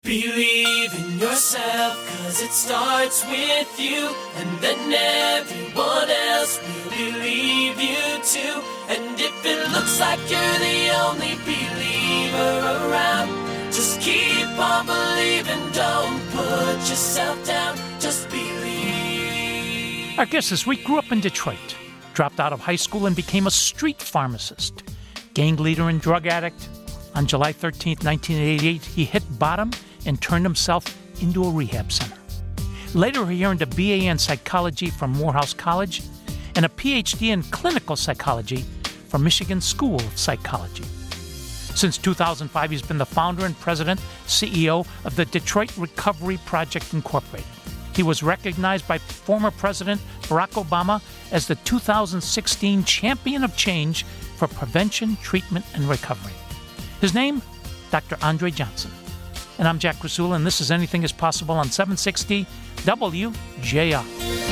Believe in yourself, 'cause it starts with you, and then everyone else will believe you too. And if it looks like you're the only believer around, just keep on believing, don't put yourself down, just believe. Our guest this week grew up in Detroit, dropped out of high school and became a street pharmacist, gang leader and drug addict. On July 13th, 1988, he hit bottom and turned himself into a rehab center. Later, he earned a BA in psychology from Morehouse College and a PhD in clinical psychology from Michigan School of Psychology. Since 2005, he's been the founder and president, CEO of the Detroit Recovery Project Incorporated. He was recognized by former President Barack Obama as the 2016 Champion of Change for Prevention, Treatment, and Recovery. His name, Dr. Andre Johnson. And I'm Jack Krasula, and this is Anything is Possible on 760 WJR.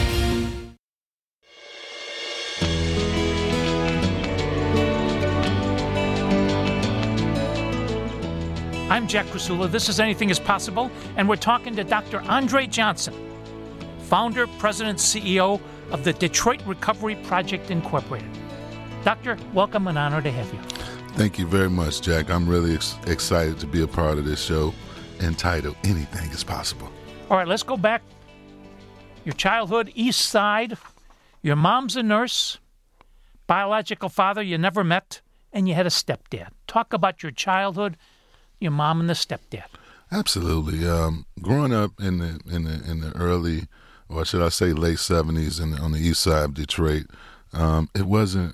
I'm Jack Krasula. This is Anything is Possible, and we're talking to Dr. Andre Johnson, founder, president, CEO of the Detroit Recovery Project Incorporated. Doctor, welcome and honor to have you. Thank you very much, Jack. I'm really excited to be a part of this show entitled Anything is Possible. All right, let's go back. Your childhood, East Side. Your mom's a nurse. Biological father you never met, and you had a stepdad. Talk about your childhood, your mom and the stepdad. Absolutely. Growing up in the early, or should I say late 70s on the east side of Detroit, it wasn't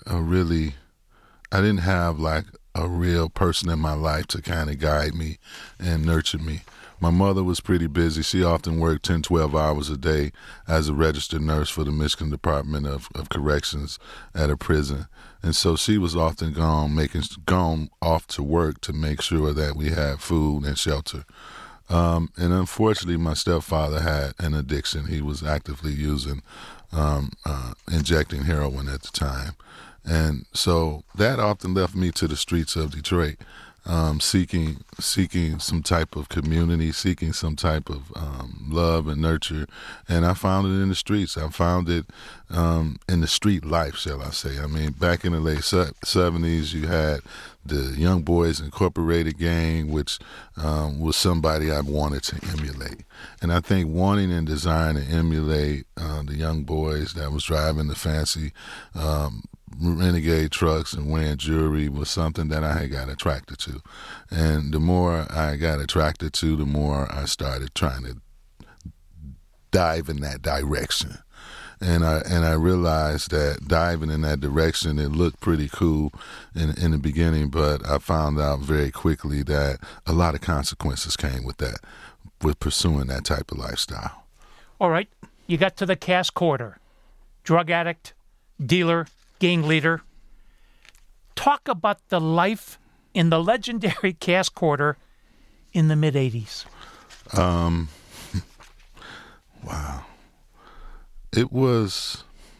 I didn't have like a real person in my life to kind of guide me and nurture me. My mother was pretty busy. She often worked 10, 12 hours a day as a registered nurse for the Michigan Department of Corrections at a prison. And so she was often gone off to work to make sure that we had food and shelter. And unfortunately, my stepfather had an addiction. He was actively using, injecting heroin at the time. And so that often left me to the streets of Detroit, seeking some type of community, seeking some type of love and nurture. And I found it in the streets. I found it in the street life, shall I say. I mean, back in the late 70s, you had the Young Boys Incorporated gang, which was somebody I wanted to emulate. And I think wanting and desiring to emulate the Young Boys that was driving the fancy renegade trucks and wearing jewelry was something that I had got attracted to. And the more I got attracted to, the more I started trying to dive in that direction. And I realized that diving in that direction, it looked pretty cool in the beginning, but I found out very quickly that a lot of consequences came with that, with pursuing that type of lifestyle. All right, you got to the Cass Quarter. Drug addict, dealer, gang leader. Talk about the life in the legendary Cass Quarter in the mid-'80s. Wow. It was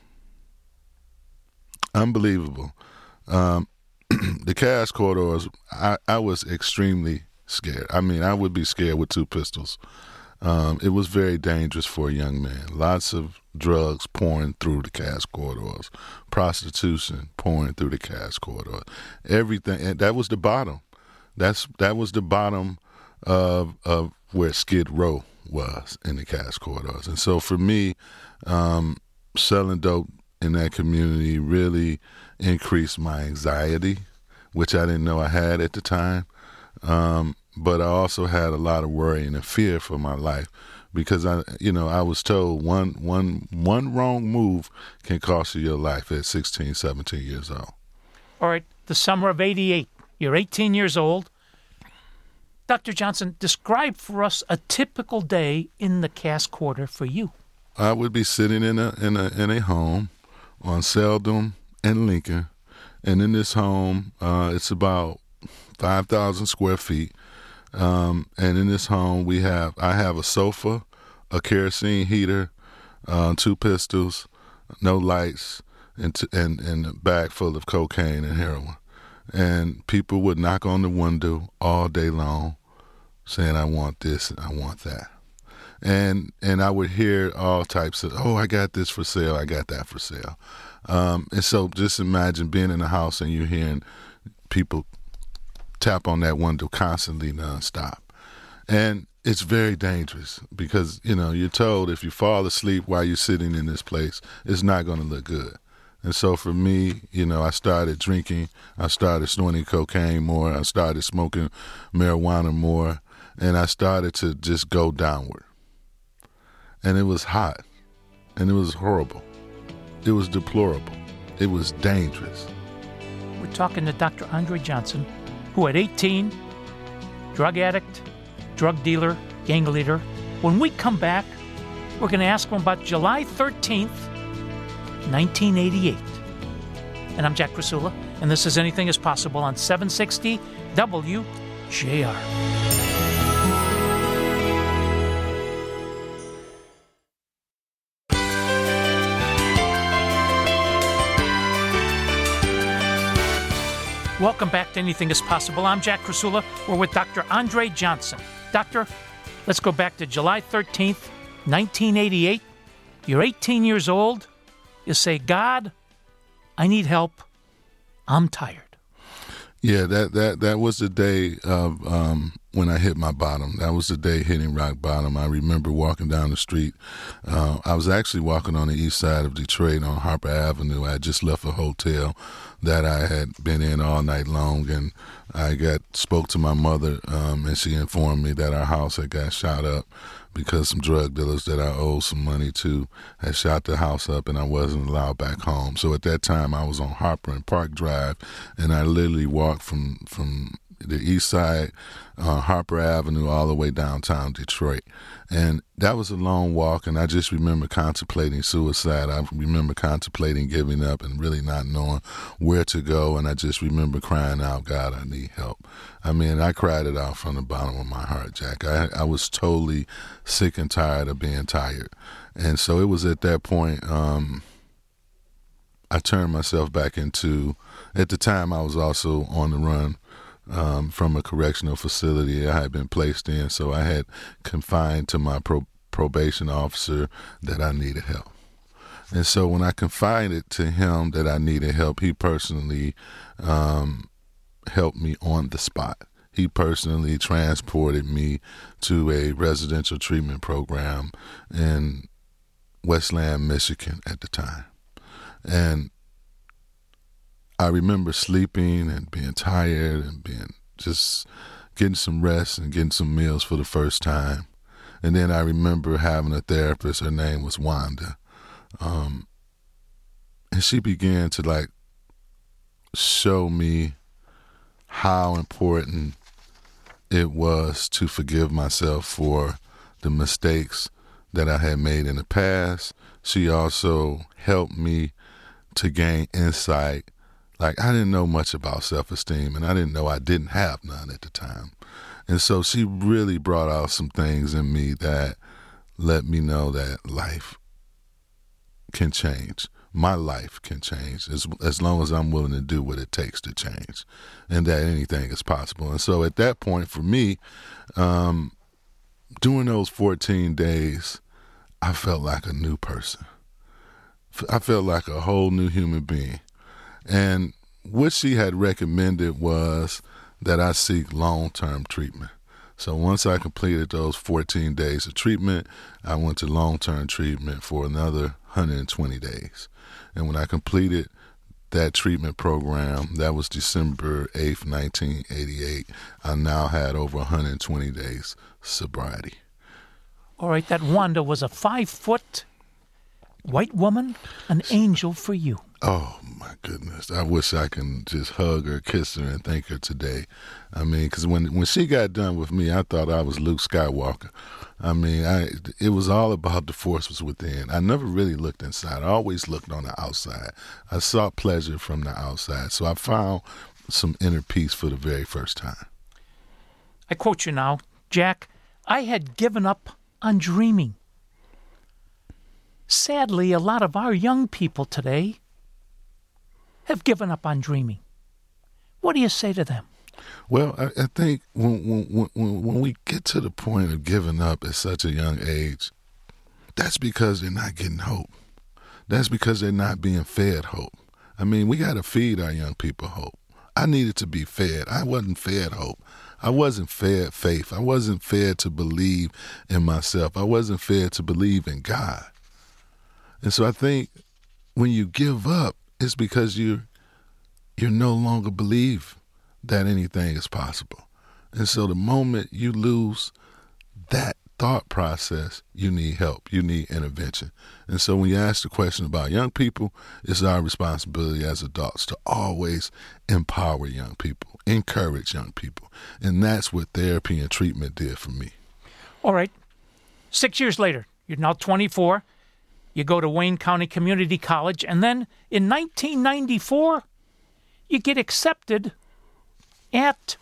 unbelievable. The Cass Corridors, I was extremely scared. I mean, I would be scared with two pistols. It was very dangerous for a young man. Lots of drugs pouring through the Cass Corridors, prostitution pouring through the Cass Corridors, everything. And that was the bottom. That was the bottom of where Skid Row was in the Cass Corridors. And so for me, selling dope in that community really increased my anxiety, which I didn't know I had at the time. But I also had a lot of worry and fear for my life because I was told one wrong move can cost you your life at 16, 17 years old. All right, the summer of '88. You're 18 years old. Dr. Johnson, describe for us a typical day in the Cass Quarter for you. I would be sitting in a home on Seldom and Lincoln, and in this home, it's about 5,000 square feet. And in this home, I have a sofa, a kerosene heater, 2 pistols, no lights, and a bag full of cocaine and heroin. And people would knock on the window all day long, saying, I want this and I want that. And I would hear all types of, oh, I got this for sale, I got that for sale. And so just imagine being in a house and you're hearing people tap on that window constantly nonstop. And it's very dangerous because, you're told if you fall asleep while you're sitting in this place, it's not going to look good. And so for me, I started drinking, I started snorting cocaine more, I started smoking marijuana more, and I started to just go downward. And it was hot, and it was horrible. It was deplorable. It was dangerous. We're talking to Dr. Andre Johnson, who at 18, drug addict, drug dealer, gang leader. When we come back, we're going to ask him about July 13th, 1988. And I'm Jack Krasula, and this is Anything is Possible on 760 WJR. Welcome back to Anything is Possible. I'm Jack Krasula. We're with Dr. Andre Johnson. Doctor, let's go back to July 13th, 1988. You're 18 years old. You say, God, I need help. I'm tired. Yeah, that was the day of when I hit my bottom. That was the day hitting rock bottom. I remember walking down the street. I was actually walking on the east side of Detroit on Harper Avenue. I had just left a hotel that I had been in all night long, and I spoke to my mother, and she informed me that our house had got shot up because some drug dealers that I owed some money to had shot the house up, and I wasn't allowed back home. So at that time, I was on Harper and Park Drive, and I literally walked from the east side, Harper Avenue, all the way downtown Detroit. And that was a long walk, and I just remember contemplating suicide. I remember contemplating giving up and really not knowing where to go, and I just remember crying out, God, I need help. I mean, I cried it out from the bottom of my heart, Jack. I was totally sick and tired of being tired. And so it was at that point I turned myself back into, at the time I was also on the run from a correctional facility I had been placed in, so I had confined to my probation officer that I needed help. And so when I confided to him that I needed help, he personally helped me on the spot. He personally transported me to a residential treatment program in Westland, Michigan at the time. And I remember sleeping and being tired and being just getting some rest and getting some meals for the first time. And then I remember having a therapist. Her name was Wanda. And she began to show me how important it was to forgive myself for the mistakes that I had made in the past. She also helped me to gain insight. I didn't know much about self-esteem, and I didn't know I didn't have none at the time. And so she really brought out some things in me that let me know that life can change. My life can change as long as I'm willing to do what it takes to change, and that anything is possible. And so at that point for me, during those 14 days, I felt like a new person. I felt like a whole new human being. And what she had recommended was that I seek long-term treatment. So once I completed those 14 days of treatment, I went to long-term treatment for another 120 days. And when I completed that treatment program, that was December 8th, 1988, I now had over 120 days sobriety. All right, that Wanda was a 5-foot white woman, an angel for you. Oh, my goodness. I wish I can just hug her, kiss her, and thank her today. I mean, because when she got done with me, I thought I was Luke Skywalker. I mean, it was all about the force was within. I never really looked inside. I always looked on the outside. I sought pleasure from the outside. So I found some inner peace for the very first time. I quote you now, Jack, I had given up on dreaming. Sadly, a lot of our young people today have given up on dreaming. What do you say to them? Well, I think when we get to the point of giving up at such a young age, that's because they're not getting hope. That's because they're not being fed hope. I mean, we got to feed our young people hope. I needed to be fed. I wasn't fed hope. I wasn't fed faith. I wasn't fed to believe in myself. I wasn't fed to believe in God. And so I think when you give up, it's because you no longer believe that anything is possible. And so the moment you lose that thought process, you need help. You need intervention. And so when you ask the question about young people, it's our responsibility as adults to always empower young people, encourage young people. And that's what therapy and treatment did for me. All right. 6 years later, you're now 24. You go to Wayne County Community College. And then in 1994, you get accepted at...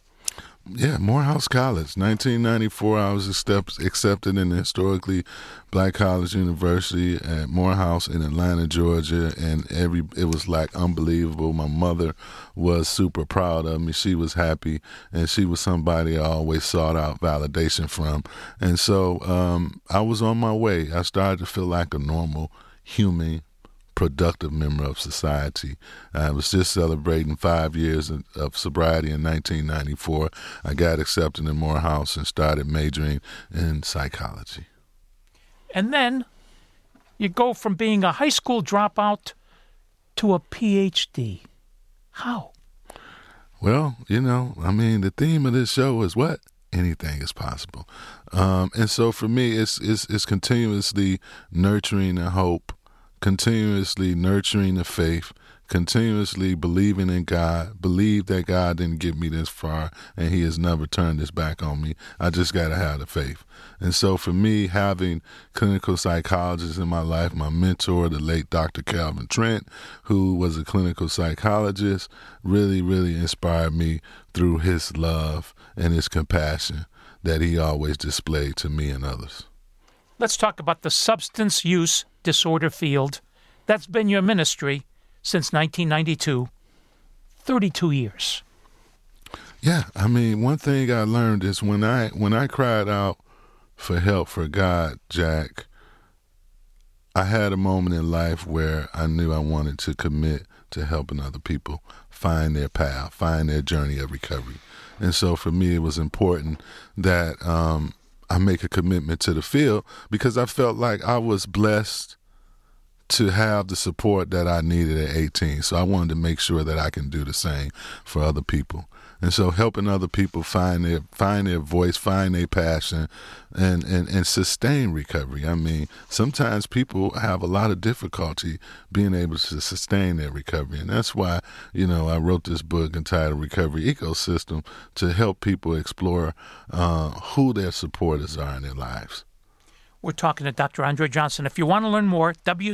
Morehouse College. 1994, I was accepted in the historically black college university at Morehouse in Atlanta, Georgia, and it was like unbelievable. My mother was super proud of me. She was happy, and she was somebody I always sought out validation from. And so I was on my way. I started to feel like a normal human, productive member of society. I was just celebrating 5 years of sobriety in 1994. I got accepted in Morehouse and started majoring in psychology. And then you go from being a high school dropout to a PhD. How? Well, the theme of this show is what? Anything is possible. And so for me, it's continuously nurturing the hope, continuously nurturing the faith, continuously believing in God, believe that God didn't get me this far and he has never turned his back on me. I just got to have the faith. And so for me, having clinical psychologists in my life, my mentor, the late Dr. Calvin Trent, who was a clinical psychologist, really, really inspired me through his love and his compassion that he always displayed to me and others. Let's talk about the substance use disorder field. That's been your ministry since 1992, 32 years. Yeah, one thing I learned is when I cried out for help for God, Jack, I had a moment in life where I knew I wanted to commit to helping other people find their path, find their journey of recovery. And so for me, it was important that I make a commitment to the field because I felt like I was blessed to have the support that I needed at 18. So I wanted to make sure that I can do the same for other people. And so helping other people find their voice, find their passion, and sustain recovery. Sometimes people have a lot of difficulty being able to sustain their recovery. And that's why, I wrote this book entitled Recovery Ecosystem to help people explore who their supporters are in their lives. We're talking to Dr. Andre Johnson. If you want to learn more,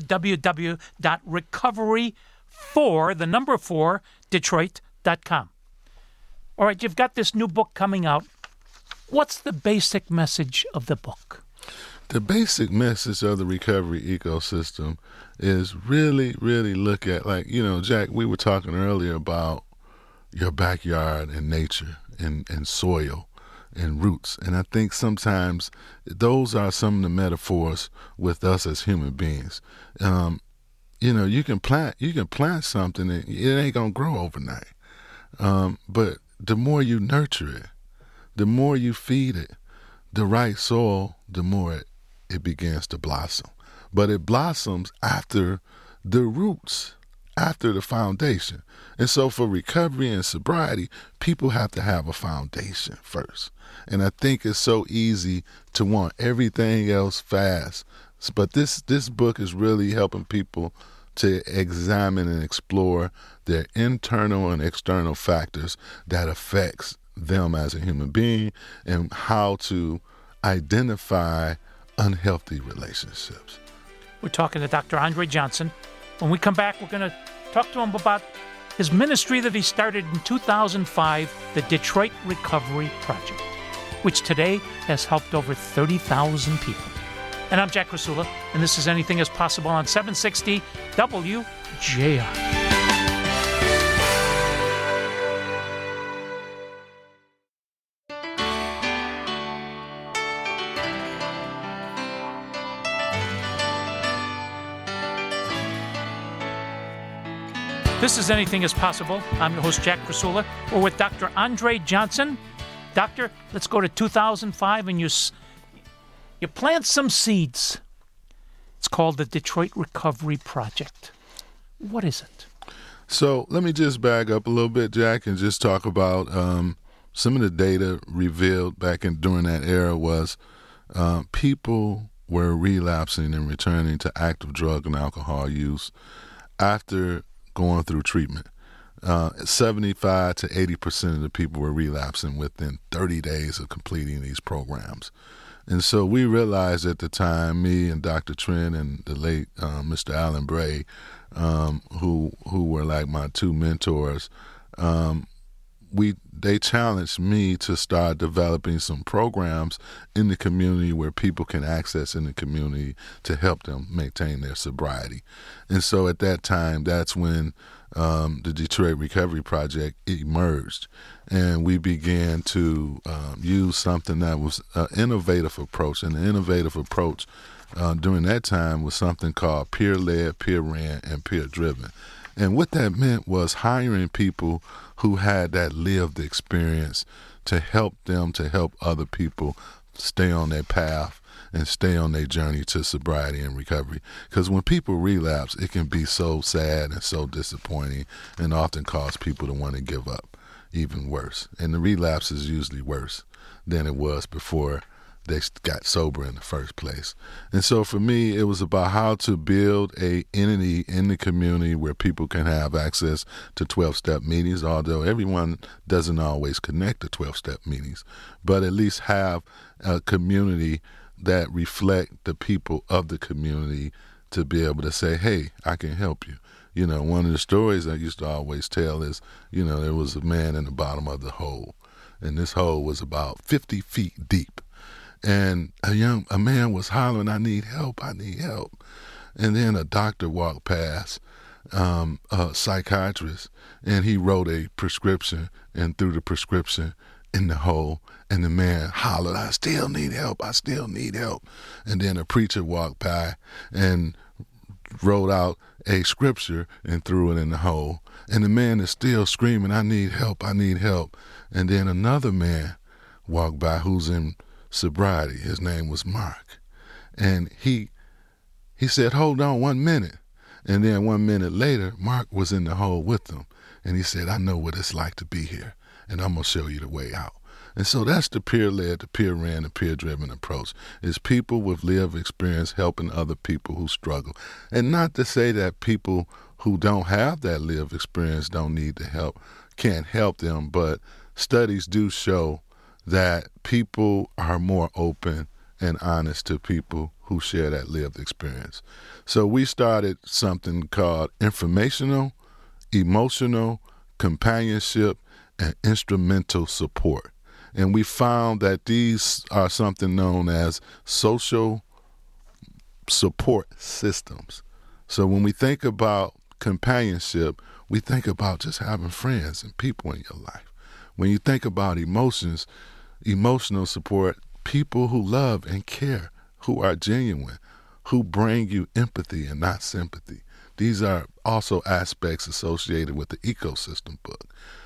www.recovery4Detroit.com. All right, you've got this new book coming out. What's the basic message of the book? The basic message of the recovery ecosystem is really, really look at, Jack, we were talking earlier about your backyard and nature and soil and roots. And I think sometimes those are some of the metaphors with us as human beings. You can plant something and it ain't gonna grow overnight. But the more you nurture it, the more you feed it the right soil, the more it begins to blossom. But it blossoms after the roots, after the foundation. And so for recovery and sobriety, people have to have a foundation first. And I think it's so easy to want everything else fast. But this book is really helping people to examine and explore their internal and external factors that affects them as a human being and how to identify unhealthy relationships. We're talking to Dr. Andre Johnson. When we come back, we're going to talk to him about his ministry that he started in 2005, the Detroit Recovery Project, which today has helped over 30,000 people. And I'm Jack Krasula, and this is Anything is Possible on 760 WJR. This is Anything is Possible. I'm your host, Jack Krasula. We're with Dr. Andre Johnson. Doctor, let's go to 2005, and you plant some seeds. It's called the Detroit Recovery Project. What is it? So let me just back up a little bit, Jack, and just talk about some of the data revealed during that era was people were relapsing and returning to active drug and alcohol use after going through treatment. 75 to 80% of the people were relapsing within 30 days of completing these programs. And so we realized at the time, me and Dr. Trent and the late Mr. Alan Bray, who were like my two mentors, they challenged me to start developing some programs in the community where people can access in the community to help them maintain their sobriety. And so at that time, that's when the Detroit Recovery Project emerged. And we began to use something that was an innovative approach. And the innovative approach during that time was something called peer-led, peer-ran, and peer-driven. And what that meant was hiring people who had that lived experience to help them to help other people stay on their path and stay on their journey to sobriety and recovery. Because when people relapse, it can be so sad and so disappointing and often cause people to want to give up, even worse. And the relapse is usually worse than it was before they got sober in the first place. And so for me, it was about how to build a entity in the community where people can have access to 12-step meetings, although everyone doesn't always connect to 12-step meetings, but at least have a community that reflect the people of the community to be able to say, hey, I can help you. You know, one of the stories I used to always tell is, you know, there was a man in the bottom of the hole, and this hole was about 50 feet deep. And a man was hollering, I need help, I need help. And then a doctor walked past, a psychiatrist, and he wrote a prescription and threw the prescription in the hole. And the man hollered, I still need help, I still need help. And then a preacher walked by and wrote out a scripture and threw it in the hole. And the man is still screaming, I need help, I need help. And then another man walked by who's in sobriety. His name was Mark. And he said, hold on 1 minute. And then 1 minute later, Mark was in the hole with them. And he said, I know what it's like to be here, and I'm going to show you the way out. And so that's the peer-led, the peer-ran, the peer-driven approach, is people with lived experience helping other people who struggle. And not to say that people who don't have that lived experience don't need the help, can't help them, but studies do show that people are more open and honest to people who share that lived experience. So we started something called informational, emotional, companionship, and instrumental support. And we found that these are something known as social support systems. So when we think about companionship, we think about just having friends and people in your life. When you think about emotions, emotional support, people who love and care, who are genuine, who bring you empathy and not sympathy. These are also aspects associated with the ecosystem book.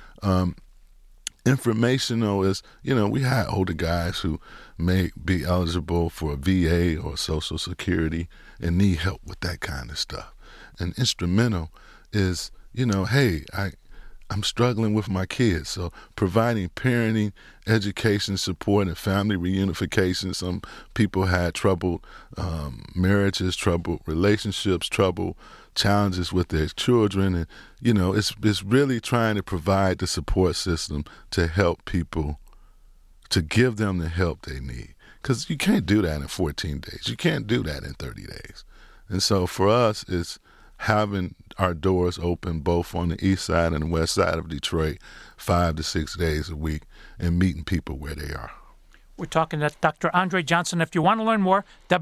Informational is, we had older guys who may be eligible for a VA or Social Security and need help with that kind of stuff. And instrumental is, hey, I'm struggling with my kids. So providing parenting, education, support, and family reunification. Some people had troubled marriages, troubled relationships, troubled challenges with their children. And, it's really trying to provide the support system to help people, to give them the help they need. Because you can't do that in 14 days. You can't do that in 30 days. And so for us, it's having our doors open both on the east side and the west side of Detroit 5 to 6 days a week and meeting people where they are. We're talking to Dr. Andre Johnson. If you want to learn more,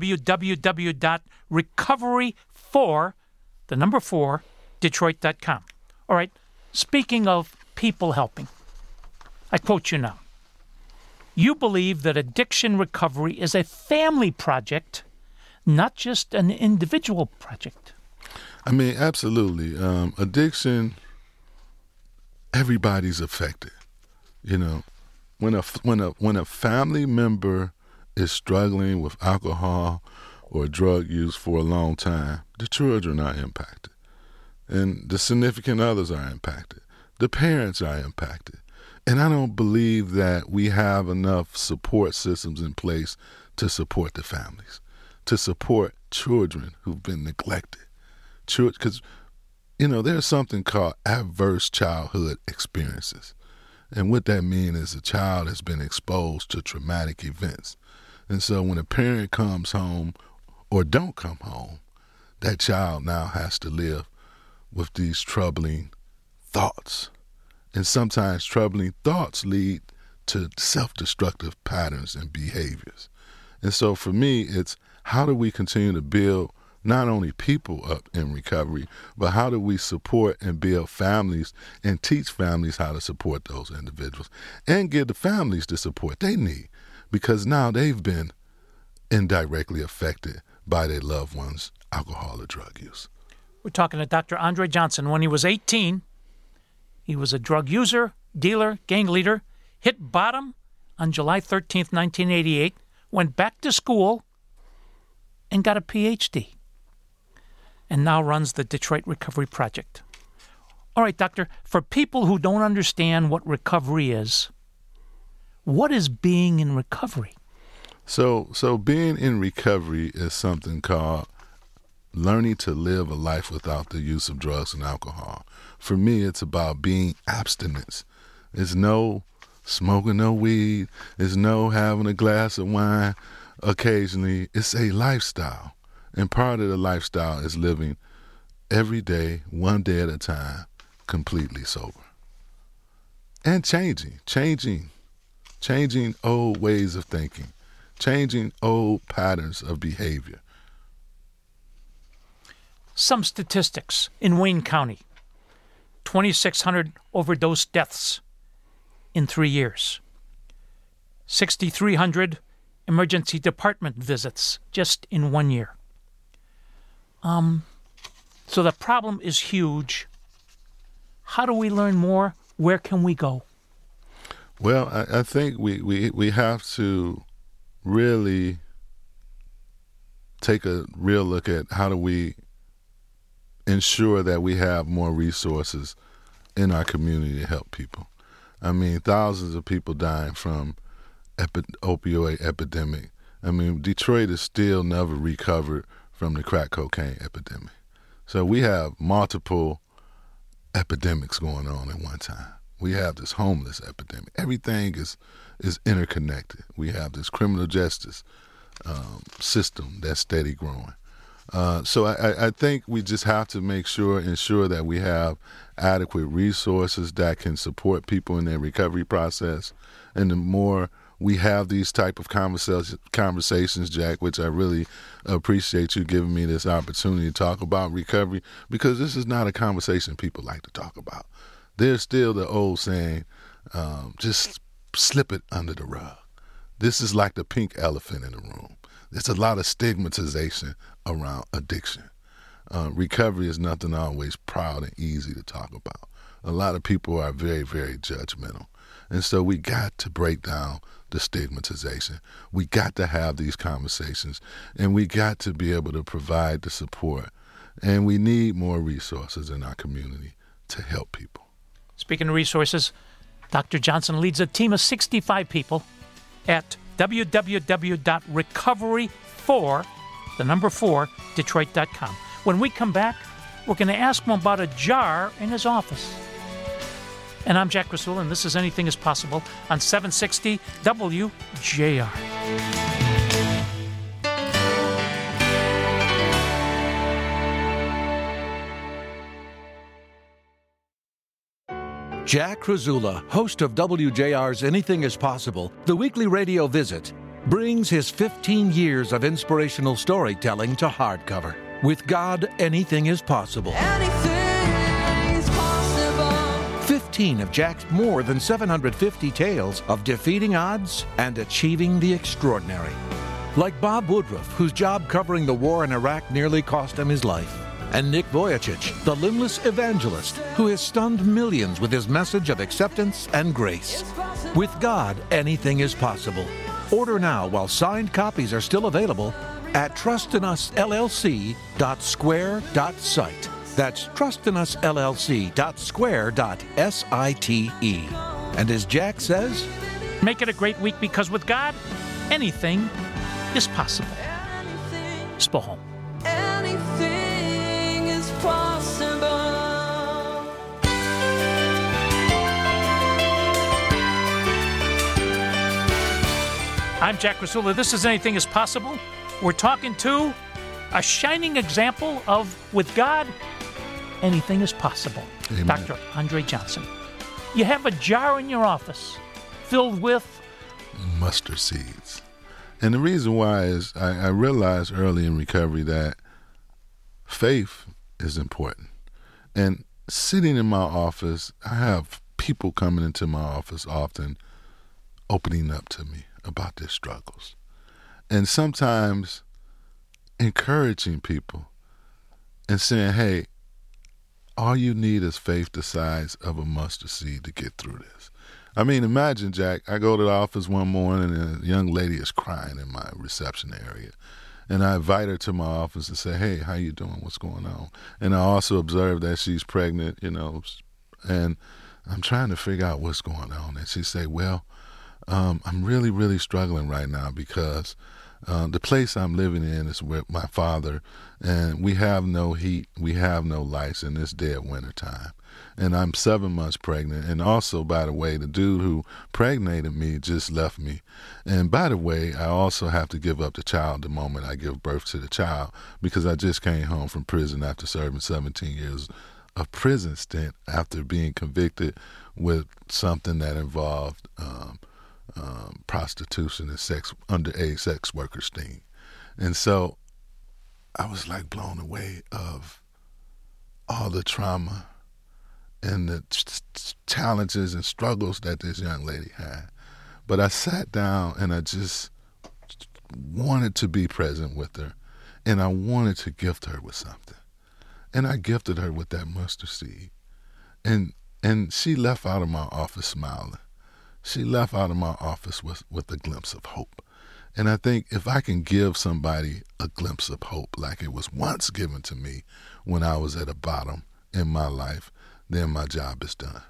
www.recovery4Detroit.com. All right, speaking of people helping, I quote you now. You believe that addiction recovery is a family project, not just an individual project. I mean, absolutely. Addiction everybody's affected. You know, when a family member is struggling with alcohol or drug use for a long time, the children are impacted, and the significant others are impacted. The parents are impacted. And I don't believe that we have enough support systems in place to support the families, to support children who've been neglected. Because, you know, there's something called adverse childhood experiences. And what that means is a child has been exposed to traumatic events. And so when a parent comes home or don't come home, that child now has to live with these troubling thoughts. And sometimes troubling thoughts lead to self-destructive patterns and behaviors. And so for me, it's how do we continue to build not only people up in recovery, but how do we support and build families and teach families how to support those individuals and give the families the support they need, because now they've been indirectly affected by their loved ones' alcohol or drug use. We're talking to Dr. Andre Johnson. When he was 18, he was a drug user, dealer, gang leader, hit bottom on July 13th, 1988, went back to school and got a Ph.D., and now runs the Detroit Recovery Project. All right, doctor, for people who don't understand what recovery is, what is being in recovery? So being in recovery is something called learning to live a life without the use of drugs and alcohol. For me, it's about being abstinence. It's no smoking no weed. It's no having a glass of wine occasionally. It's a lifestyle. And part of the lifestyle is living every day, one day at a time, completely sober. And changing old ways of thinking, changing old patterns of behavior. Some statistics in Wayne County: 2,600 overdose deaths in 3 years, 6,300 emergency department visits just in 1 year. So the problem is huge. How do we learn more? Where can we go? Well, I think we have to really take a real look at how do we ensure that we have more resources in our community to help people. I mean, thousands of people dying from opioid epidemic. I mean, Detroit is still never recovered from the crack cocaine epidemic. So we have multiple epidemics going on at one time. We have this homeless epidemic. Everything is interconnected. We have this criminal justice system that's steady growing. So I think we just have to ensure that we have adequate resources that can support people in their recovery process. And the more we have these type of conversations, Jack, which I really appreciate you giving me this opportunity to talk about recovery, because this is not a conversation people like to talk about. There's still the old saying, just slip it under the rug. This is like the pink elephant in the room. There's a lot of stigmatization around addiction. Recovery is nothing always proud and easy to talk about. A lot of people are very, very judgmental. And so we got to break down the stigmatization. We got to have these conversations, and we got to be able to provide the support. And we need more resources in our community to help people. Speaking of resources, Dr. Johnson leads a team of 65 people at www.recovery4Detroit.com. When we come back, we're going to ask him about a jar in his office. And I'm Jack Rasul, and this is Anything is Possible on 760 WJR. Jack Krasula, host of WJR's Anything is Possible, the weekly radio visit, brings his 15 years of inspirational storytelling to hardcover. With God, anything is possible. Anything is possible. 15 of Jack's more than 750 tales of defeating odds and achieving the extraordinary. Like Bob Woodruff, whose job covering the war in Iraq nearly cost him his life. and Nick Vujicic, the limbless evangelist who has stunned millions with his message of acceptance and grace. With God, anything is possible. Order now while signed copies are still available at trustinusllc.square.site. That's trustinusllc.square.site. And as Jack says, Make it a great week, because with God, anything is possible. Spohom. Anything is possible. I'm Jack Rasula. This is Anything is Possible. We're talking to a shining example of, with God, anything is possible. Amen. Dr. Andre Johnson. You have a jar in your office filled with mustard seeds. And the reason why is I realized early in recovery that faith is important. And sitting in my office, I have people coming into my office often opening up to me about their struggles. And sometimes encouraging people and saying, hey, all you need is faith the size of a mustard seed to get through this. I mean, imagine, Jack, I go to the office one morning and a young lady is crying in my reception area. And I invite her to my office and say, hey, how you doing? What's going on? And I also observe that she's pregnant, and I'm trying to figure out what's going on. And she say, well, I'm really, really struggling right now because the place I'm living in is with my father, and we have no heat, we have no lights in this dead winter time. And I'm 7 months pregnant. And also, by the way, the dude who pregnated me just left me. And by the way, I also have to give up the child the moment I give birth to the child, because I just came home from prison after serving 17 years of prison stint after being convicted with something that involved prostitution and underage sex worker sting. And so I was like blown away of all the trauma and the challenges and struggles that this young lady had. But I sat down and I just wanted to be present with her, and I wanted to gift her with something. And I gifted her with that mustard seed. And she left out of my office smiling. She left out of my office with a glimpse of hope. And I think if I can give somebody a glimpse of hope like it was once given to me when I was at the bottom in my life, then my job is done.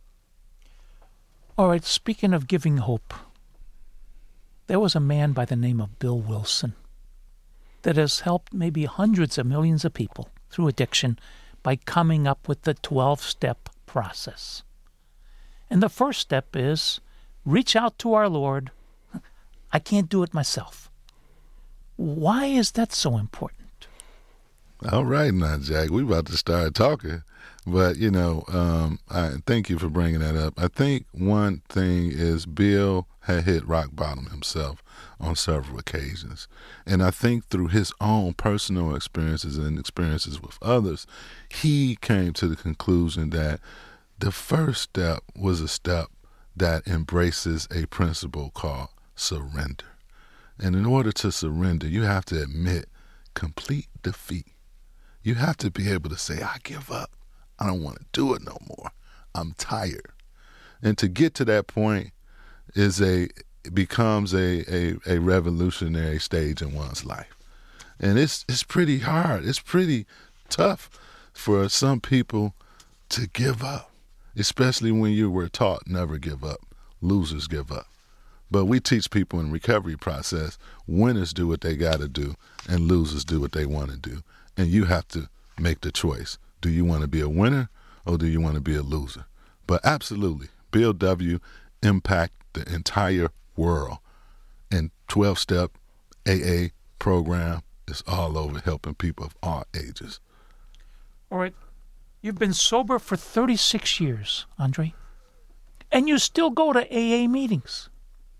All right, speaking of giving hope, there was a man by the name of Bill Wilson that has helped maybe hundreds of millions of people through addiction by coming up with the 12-step process. And the first step is reach out to our Lord. I can't do it myself. Why is that so important? All right now, Jack, we're about to start talking. But, I thank you for bringing that up. I think one thing is Bill had hit rock bottom himself on several occasions. And I think through his own personal experiences and experiences with others, he came to the conclusion that the first step was a step that embraces a principle called surrender. And in order to surrender, you have to admit complete defeat. You have to be able to say, I give up. I don't want to do it no more. I'm tired. And to get to that point becomes a revolutionary stage in one's life. And it's pretty hard. It's pretty tough for some people to give up, especially when you were taught never give up. Losers give up. But we teach people in recovery process, winners do what they got to do and losers do what they want to do. And you have to make the choice. Do you want to be a winner or do you want to be a loser? But absolutely, Bill W. impact the entire world. And 12-step AA program is all over helping people of all ages. All right. You've been sober for 36 years, Andre, and you still go to AA meetings.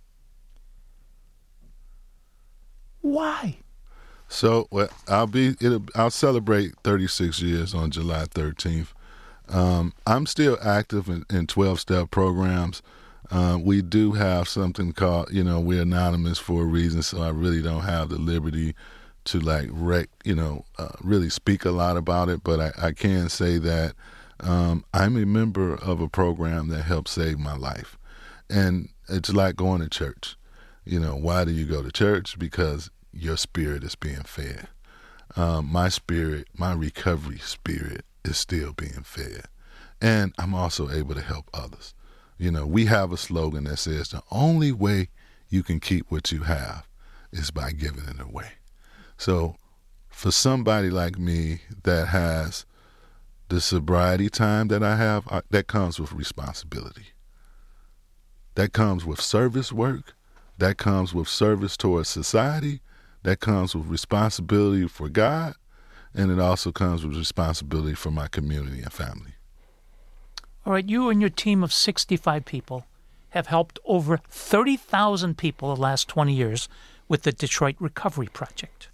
Why? So I'll celebrate 36 years on July 13th. I'm still active in 12-step programs. We do have something called, we're anonymous for a reason, so I really don't have the liberty to really speak a lot about it, but I can say that I'm a member of a program that helped save my life. And it's like going to church. Why do you go to church? Because your spirit is being fed. My recovery spirit is still being fed. And I'm also able to help others. We have a slogan that says the only way you can keep what you have is by giving it away. So for somebody like me that has the sobriety time that I have, that comes with responsibility. That comes with service work. That comes with service towards society. That comes with responsibility for God. And it also comes with responsibility for my community and family. All right, you and your team of 65 people have helped over 30,000 people the last 20 years with the Detroit Recovery Project.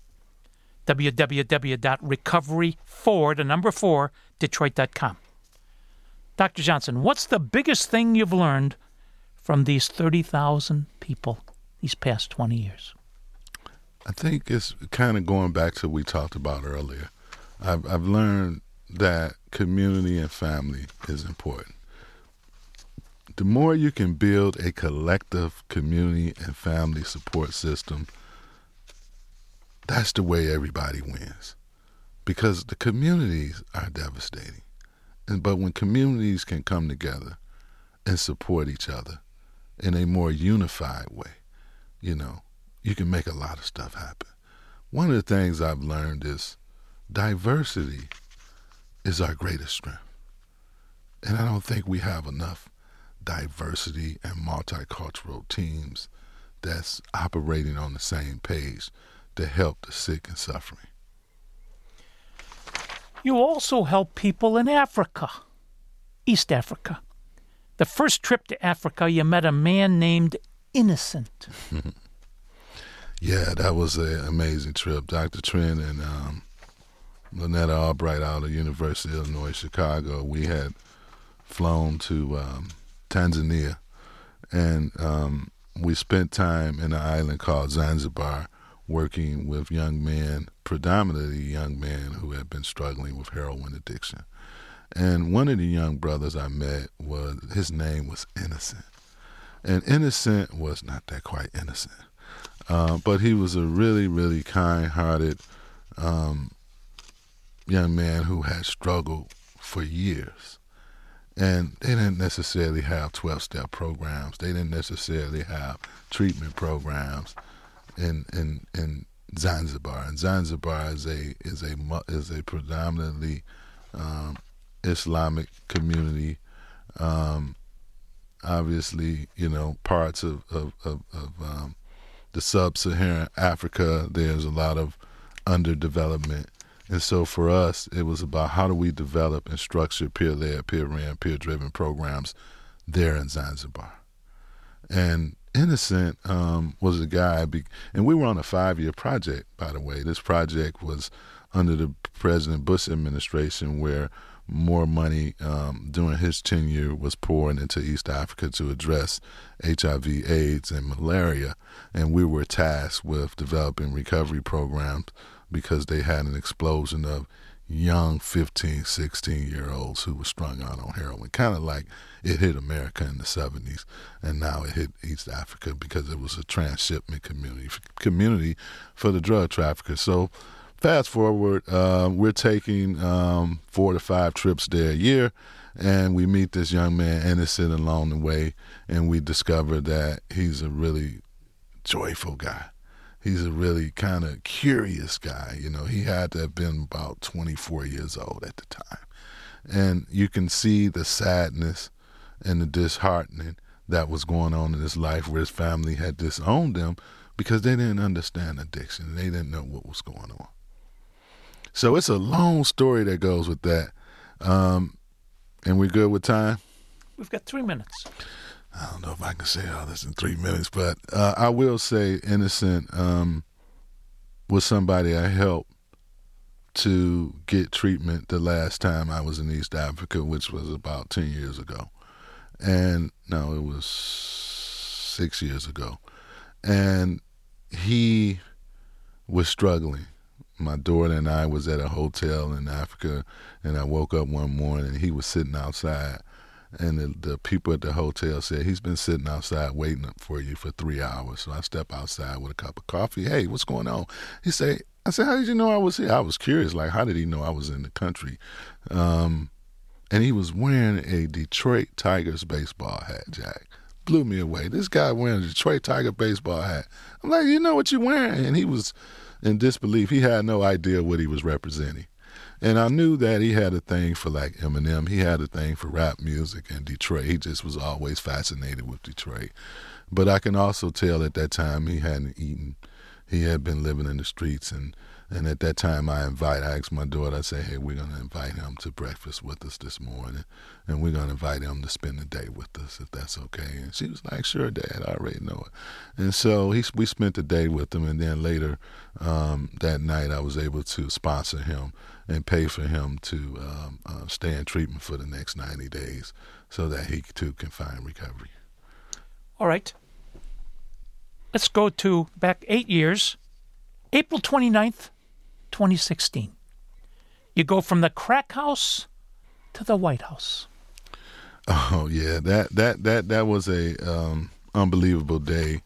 www.recovery4Detroit.com. Dr. Johnson, what's the biggest thing you've learned from these 30,000 people these past 20 years? I think it's kind of going back to what we talked about earlier. I've learned that community and family is important. The more you can build a collective community and family support system, that's the way everybody wins. Because the communities are devastating. But when communities can come together and support each other in a more unified way, you can make a lot of stuff happen. One of the things I've learned is diversity is our greatest strength. And I don't think we have enough diversity and multicultural teams that's operating on the same page to help the sick and suffering. You also help people in Africa, East Africa. The first trip to Africa, you met a man named Innocent. Yeah, that was an amazing trip. Dr. Trent and Lynetta Albright out of University of Illinois, Chicago, we had flown to Tanzania, and we spent time in an island called Zanzibar working with young men, predominantly young men who had been struggling with heroin addiction. And one of the young brothers I met, his name was Innocent. And Innocent was not that quite innocent, but he was a really, really kind-hearted young man who had struggled for years. And they didn't necessarily have 12-step programs. They didn't necessarily have treatment programs in Zanzibar. And Zanzibar is a predominantly Islamic community. Obviously, parts of the sub-Saharan Africa, there's a lot of underdevelopment. And so for us, it was about how do we develop and structure peer-led, peer-ran, peer-driven programs there in Zanzibar. And Innocent was a guy, and we were on a 5-year project, by the way. This project was under the President Bush administration, where more money during his tenure was poured into East Africa to address HIV, AIDS, and malaria. And we were tasked with developing recovery programs because they had an explosion of young 15, 16-year-olds who were strung out on heroin, kind of like it hit America in the 70s, and now it hit East Africa because it was a transshipment community for the drug traffickers. So fast forward, we're taking 4 to 5 trips there a year, and we meet this young man, Innocent, along the way, and we discover that he's a really joyful guy. He's a really kind of curious guy. He had to have been about 24 years old at the time. And you can see the sadness and the disheartening that was going on in his life, where his family had disowned him because they didn't understand addiction. They didn't know what was going on. So it's a long story that goes with that. And we're good with time? We've got 3 minutes. I don't know if I can say all this in 3 minutes, but I will say Innocent was somebody I helped to get treatment the last time I was in East Africa, which was about 10 years ago. And no, it was 6 years ago. And he was struggling my daughter and I was at a hotel in Africa, and I woke up one morning and he was sitting outside. And the people at the hotel said, he's been sitting outside waiting for you for 3 hours. So I step outside with a cup of coffee. Hey, what's going on? I said, how did you know I was here? I was curious, like, how did he know I was in the country? And he was wearing a Detroit Tigers baseball hat, Jack. Blew me away. This guy wearing a Detroit Tiger baseball hat. I'm like, you know what you're wearing? And he was in disbelief. He had no idea what he was representing. And I knew that he had a thing for like Eminem. He had a thing for rap music in Detroit. He just was always fascinated with Detroit. But I can also tell at that time he hadn't eaten. He had been living in the streets. And at that time I asked my daughter, I said, hey, we're going to invite him to breakfast with us this morning. And we're going to invite him to spend the day with us, if that's okay. And she was like, sure, Dad, I already know it. And so we spent the day with him. And then later that night I was able to sponsor him and pay for him to stay in treatment for the next 90 days so that he, too, can find recovery. All right. Let's go to back 8 years, April 29th, 2016. You go from the crack house to the White House. Oh, yeah. That was a unbelievable day.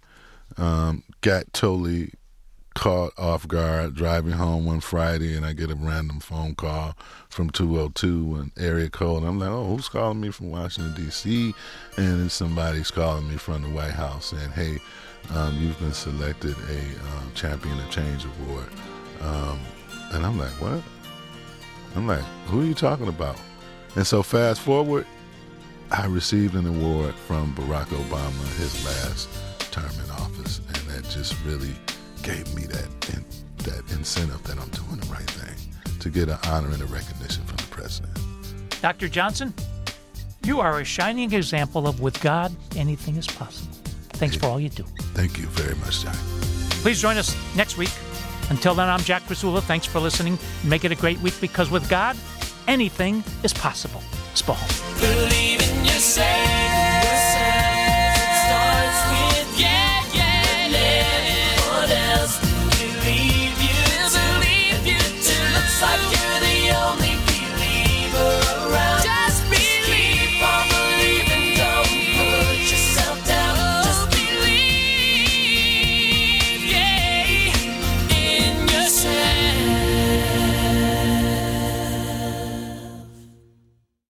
Got totally caught off guard driving home one Friday, and I get a random phone call from 202, an area code. I'm like, oh, who's calling me from Washington, D.C.? And then somebody's calling me from the White House saying, hey, you've been selected a Champion of Change Award. And I'm like, what? I'm like, who are you talking about? And so fast forward, I received an award from Barack Obama his last term in office, and that just really gave me that incentive that I'm doing the right thing, to get an honor and a recognition from the president. Dr. Johnson, you are a shining example of with God, anything is possible. Thanks for all you do. Thank you very much, Jack. Please join us next week. Until then, I'm Jack Krasula. Thanks for listening. Make it a great week, because with God, anything is possible. Spall.